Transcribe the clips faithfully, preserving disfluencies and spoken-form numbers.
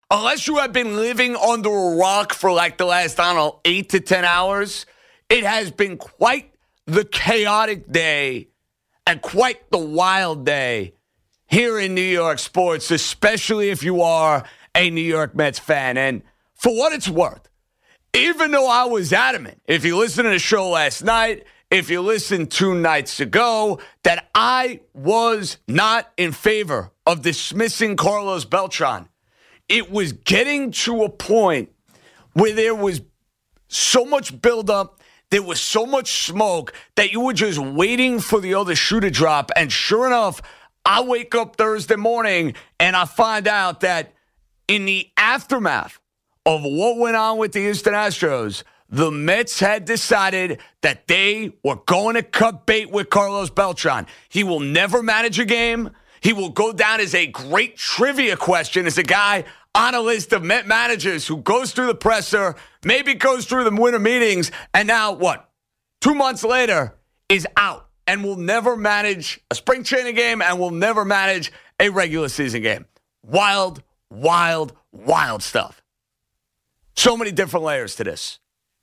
unless you have been living under a rock for like the last, I don't know, eight to ten hours, it has been quite the chaotic day and quite the wild day here in New York sports, especially if you are a New York Mets fan. And for what it's worth, even though I was adamant, if you listened to the show last night, if you listened two nights ago, that I was not in favor of dismissing Carlos Beltran, it was getting to a point where there was so much buildup, there was so much smoke that you were just waiting for the other shoe to drop. And sure enough, I wake up Thursday morning and I find out that in the aftermath of what went on with the Houston Astros, the Mets had decided that they were going to cut bait with Carlos Beltran. He will never manage a game. He will go down as a great trivia question, as a guy on a list of Met managers who goes through the presser, maybe goes through the winter meetings, and now what? Two months later is out and will never manage a spring training game and will never manage a regular season game. Wild, wild, wild stuff. So many different layers to this.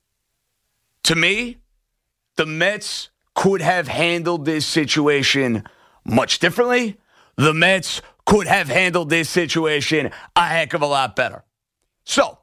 To me, the Mets could have handled this situation much differently. The Mets could have handled this situation a heck of a lot better. So,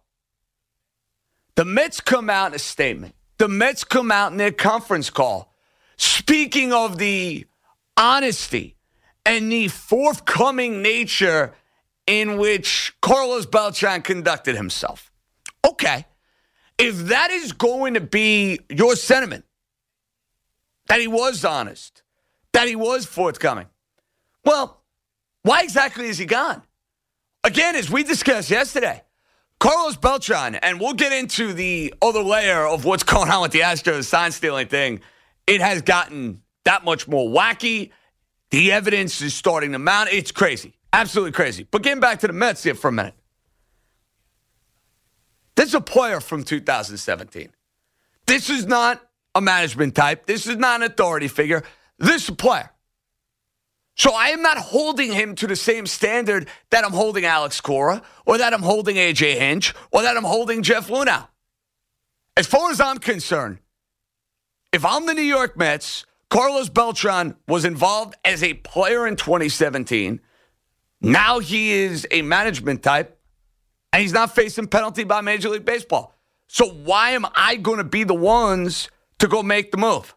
the Mets come out in a statement. The Mets come out in their conference call, speaking of the honesty and the forthcoming nature in which Carlos Beltran conducted himself. Okay. If that is going to be your sentiment, that he was honest, that he was forthcoming, well, why exactly is he gone? Again, as we discussed yesterday, Carlos Beltran, and we'll get into the other layer of what's going on with the Astros sign-stealing thing. It has gotten that much more wacky. The evidence is starting to mount. It's crazy. Absolutely crazy. But getting back to the Mets here for a minute. This is a player from two thousand seventeen. This is not a management type. This is not an authority figure. This is a player. So I am not holding him to the same standard that I'm holding Alex Cora, or that I'm holding A J Hinch, or that I'm holding Jeff Luhnow. As far as I'm concerned, if I'm the New York Mets, Carlos Beltran was involved as a player in twenty seventeen. Now he is a management type. And he's not facing penalty by Major League Baseball. So why am I going to be the ones to go make the move?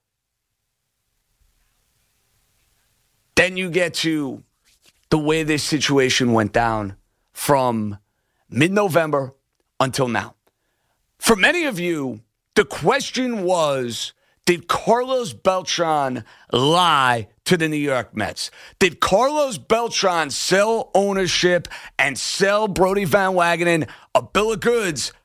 Then you get to the way this situation went down from mid-November until now. For many of you, the question was, did Carlos Beltran lie to the New York Mets? Did Carlos Beltran sell ownership and sell Brodie Van Wagenen a bill of goods?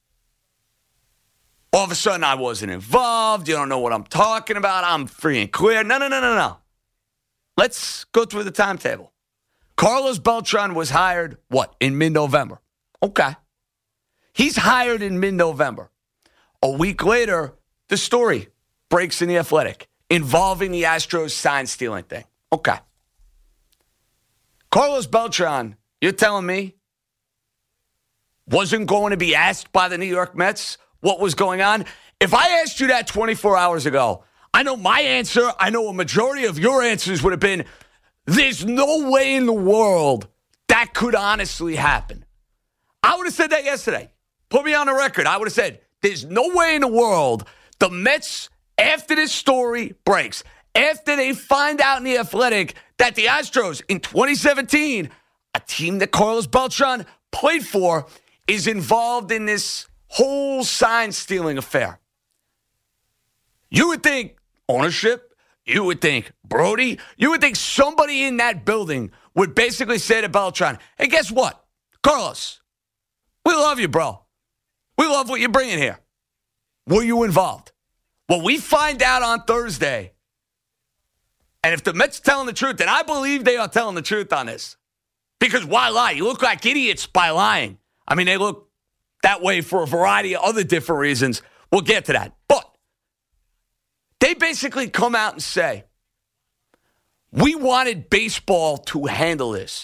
All of a sudden, I wasn't involved. You don't know what I'm talking about. I'm free and clear. No, no, no, no, no. Let's go through the timetable. Carlos Beltran was hired, what, in mid-November? Okay. He's hired in mid-November. A week later, the story breaks in The Athletic involving the Astros sign-stealing thing. Okay. Carlos Beltran, you're telling me, wasn't going to be asked by the New York Mets what was going on? If I asked you that twenty-four hours ago, I know my answer, I know a majority of your answers would have been, there's no way in the world that could honestly happen. I would have said that yesterday. Put me on the record. I would have said, there's no way in the world the Mets, after this story breaks, after they find out in The Athletic that the Astros in twenty seventeen, a team that Carlos Beltran played for, is involved in this whole sign-stealing affair. You would think ownership, you would think Brodie, you would think somebody in that building would basically say to Beltran, hey, guess what? Carlos, we love you, bro. We love what you're bringing here. Were you involved? Well, we find out on Thursday, and if the Mets are telling the truth, then I believe they are telling the truth on this. Because why lie? You look like idiots by lying. I mean, they look that way for a variety of other different reasons. We'll get to that. But they basically come out and say, we wanted baseball to handle this.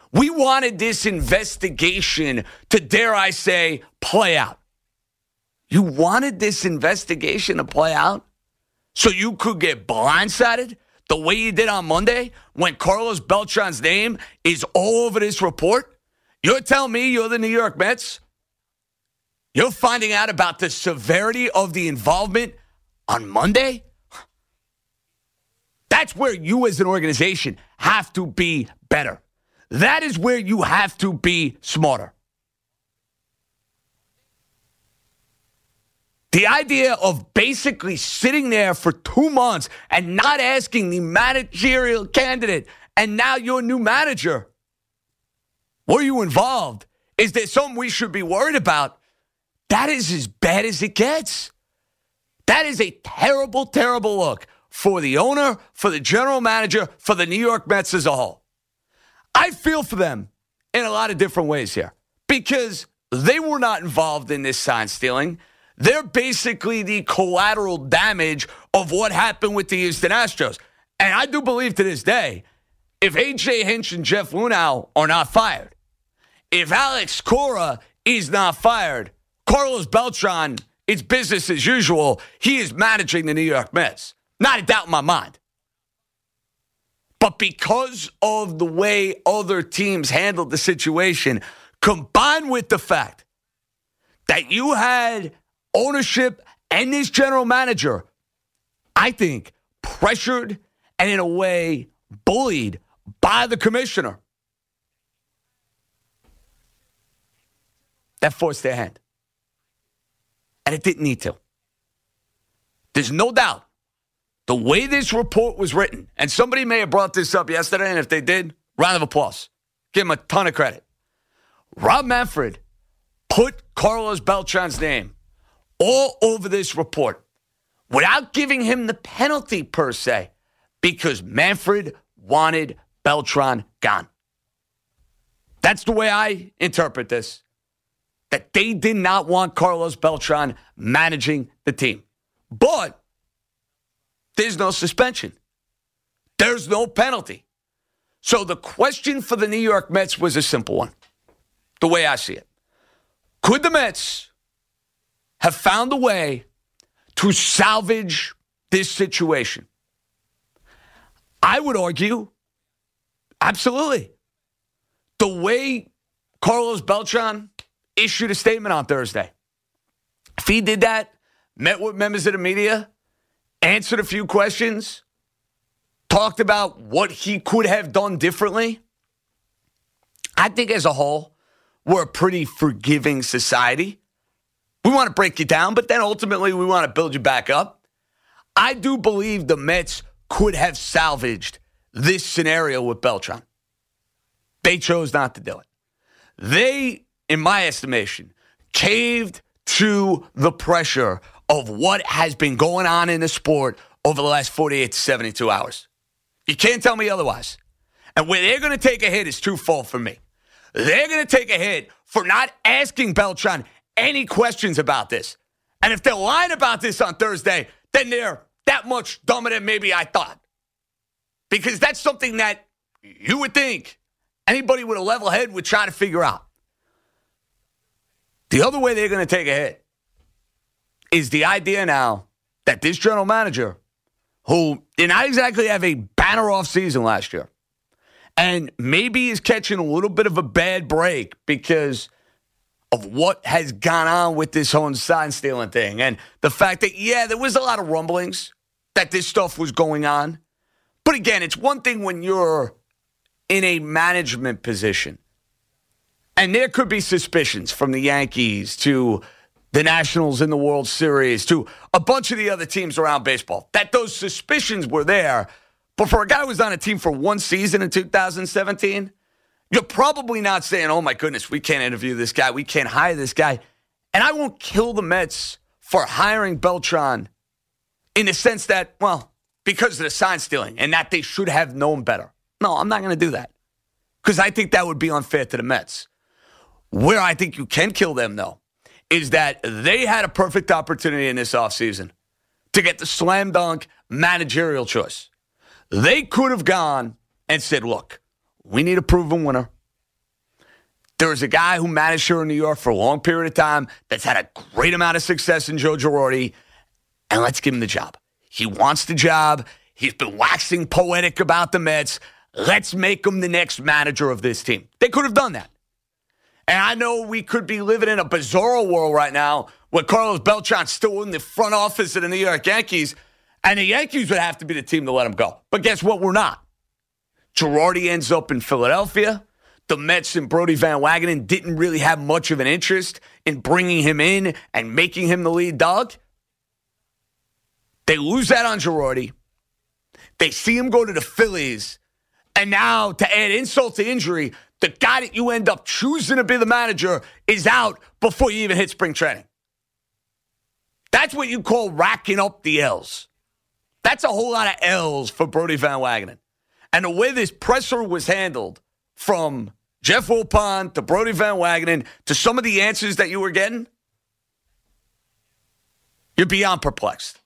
We wanted this investigation to, dare I say, play out. You wanted this investigation to play out so you could get blindsided the way you did on Monday when Carlos Beltran's name is all over this report? You're telling me you're the New York Mets? You're finding out about the severity of the involvement on Monday? That's where you as an organization have to be better. That is where you have to be smarter. The idea of basically sitting there for two months and not asking the managerial candidate, and now your new manager, were you involved? Is there something we should be worried about? That is as bad as it gets. That is a terrible, terrible look for the owner, for the general manager, for the New York Mets as a whole. I feel for them in a lot of different ways here because they were not involved in this sign stealing. They're basically the collateral damage of what happened with the Houston Astros. And I do believe to this day, if A J Hinch and Jeff Luhnow are not fired, if Alex Cora is not fired, Carlos Beltran, it's business as usual. He is managing the New York Mets. Not a doubt in my mind. But because of the way other teams handled the situation, combined with the fact that you had ownership and this general manager, I think, pressured and in a way bullied by the commissioner, that forced their hand. And it didn't need to. There's no doubt the way this report was written, and somebody may have brought this up yesterday, and if they did, round of applause. Give them a ton of credit. Rob Manfred put Carlos Beltran's name all over this report without giving him the penalty per se because Manfred wanted Beltran gone. That's the way I interpret this. That they did not want Carlos Beltran managing the team. But there's no suspension. There's no penalty. So the question for the New York Mets was a simple one, the way I see it. Could the Mets have found a way to salvage this situation? I would argue, absolutely. The way Carlos Beltran issued a statement on Thursday, if he did that, met with members of the media, answered a few questions, talked about what he could have done differently, I think as a whole, we're a pretty forgiving society. We want to break you down, but then ultimately we want to build you back up. I do believe the Mets could have salvaged this scenario with Beltran. They chose not to do it. They, in my estimation, caved to the pressure of what has been going on in the sport over the last forty-eight to seventy-two hours. You can't tell me otherwise. And where they're going to take a hit is twofold for me. They're going to take a hit for not asking Beltran any questions about this. And if they're lying about this on Thursday, then they're that much dumber than maybe I thought. Because that's something that you would think anybody with a level head would try to figure out. The other way they're going to take a hit is the idea now that this general manager, who did not exactly have a banner off season last year, and maybe is catching a little bit of a bad break because of what has gone on with this whole sign stealing thing. And the fact that, yeah, there was a lot of rumblings that this stuff was going on. But again, it's one thing when you're in a management position. And there could be suspicions from the Yankees to the Nationals in the World Series to a bunch of the other teams around baseball, that those suspicions were there. But for a guy who was on a team for one season in two thousand seventeen, you're probably not saying, oh, my goodness, we can't interview this guy. We can't hire this guy. And I won't kill the Mets for hiring Beltran in the sense that, well, because of the sign stealing and that they should have known better. No, I'm not going to do that because I think that would be unfair to the Mets. Where I think you can kill them, though, is that they had a perfect opportunity in this offseason to get the slam dunk managerial choice. They could have gone and said, look, we need a proven winner. There is a guy who managed here in New York for a long period of time that's had a great amount of success in Joe Girardi, and let's give him the job. He wants the job. He's been waxing poetic about the Mets. Let's make him the next manager of this team. They could have done that. And I know we could be living in a bizarro world right now where Carlos Beltran's still in the front office of the New York Yankees, and the Yankees would have to be the team to let him go. But guess what? We're not. Girardi ends up in Philadelphia. The Mets and Brodie Van Wagenen didn't really have much of an interest in bringing him in and making him the lead dog. They lose that on Girardi. They see him go to the Phillies. And now, to add insult to injury, the guy that you end up choosing to be the manager is out before you even hit spring training. That's what you call racking up the L's. That's a whole lot of L's for Brodie Van Wagenen. And the way this presser was handled, from Jeff Wilpon to Brodie Van Wagenen to some of the answers that you were getting, you're beyond perplexed.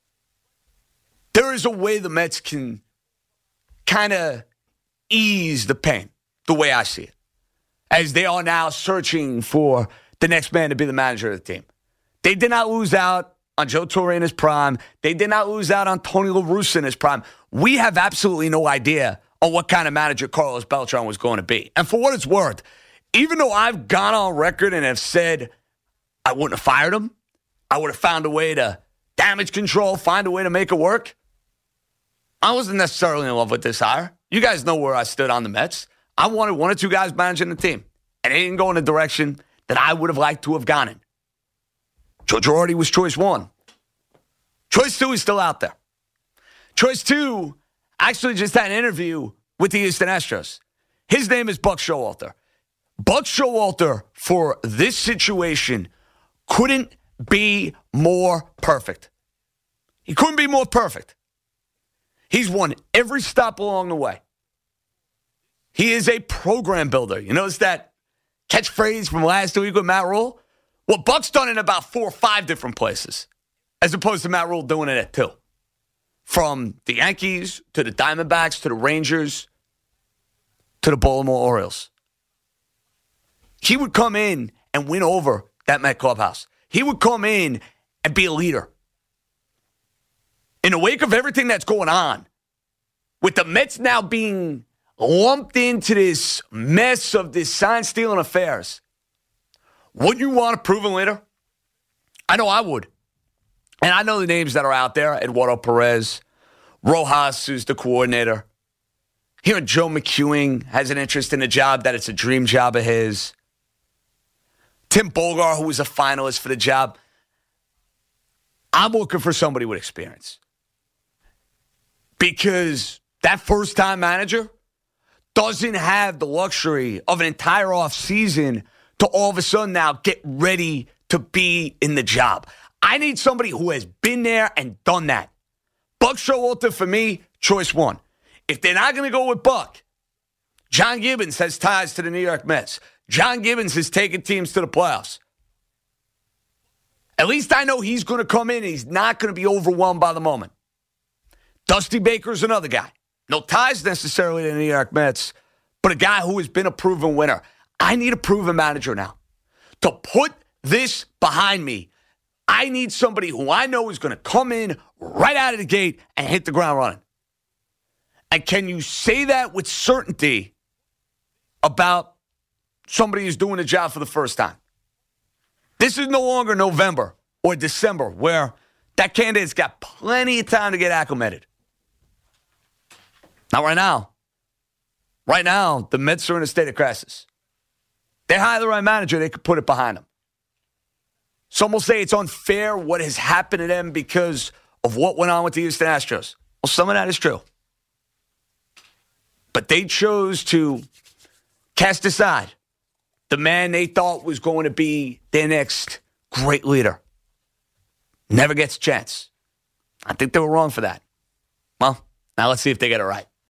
There is a way the Mets can kind of ease the pain, the way I see it, as they are now searching for the next man to be the manager of the team. They did not lose out on Joe Torre in his prime. They did not lose out on Tony La Russa in his prime. We have absolutely no idea on what kind of manager Carlos Beltran was going to be. And for what it's worth, even though I've gone on record and have said I wouldn't have fired him, I would have found a way to damage control, find a way to make it work, I wasn't necessarily in love with this hire. You guys know where I stood on the Mets. I wanted one or two guys managing the team, and they didn't go in the direction that I would have liked to have gone in. Joe Girardi was choice one. Choice two is still out there. Choice two actually just had an interview with the Houston Astros. His name is Buck Showalter. Buck Showalter, for this situation, couldn't be more perfect. He couldn't be more perfect. He's won every stop along the way. He is a program builder. You notice that catchphrase from last week with Matt Rule? Well, Buck's done it in about four or five different places, as opposed to Matt Rule doing it at two. From the Yankees to the Diamondbacks to the Rangers to the Baltimore Orioles. He would come in and win over that Met clubhouse. He would come in and be a leader. In the wake of everything that's going on, with the Mets now being lumped into this mess of this sign-stealing affairs, wouldn't you want a proven leader? I know I would. And I know the names that are out there. Eduardo Perez, Rojas, who's the coordinator. Hearing Joe McEwing has an interest in the job, that it's a dream job of his. Tim Bogar, who was a finalist for the job. I'm looking for somebody with experience. Because that first-time manager doesn't have the luxury of an entire offseason to all of a sudden now get ready to be in the job. I need somebody who has been there and done that. Buck Showalter, for me, choice one. If they're not going to go with Buck, John Gibbons has ties to the New York Mets. John Gibbons has taken teams to the playoffs. At least I know he's going to come in and he's not going to be overwhelmed by the moment. Dusty Baker's another guy. No ties necessarily to the New York Mets, but a guy who has been a proven winner. I need a proven manager now. To put this behind me, I need somebody who I know is going to come in right out of the gate and hit the ground running. And can you say that with certainty about somebody who's doing the job for the first time? This is no longer November or December where that candidate's got plenty of time to get acclimated. Not right now. Right now, the Mets are in a state of crisis. They hire the right manager, they could put it behind them. Some will say it's unfair what has happened to them because of what went on with the Houston Astros. Well, some of that is true. But they chose to cast aside the man they thought was going to be their next great leader. Never gets a chance. I think they were wrong for that. Well, now let's see if they get it right.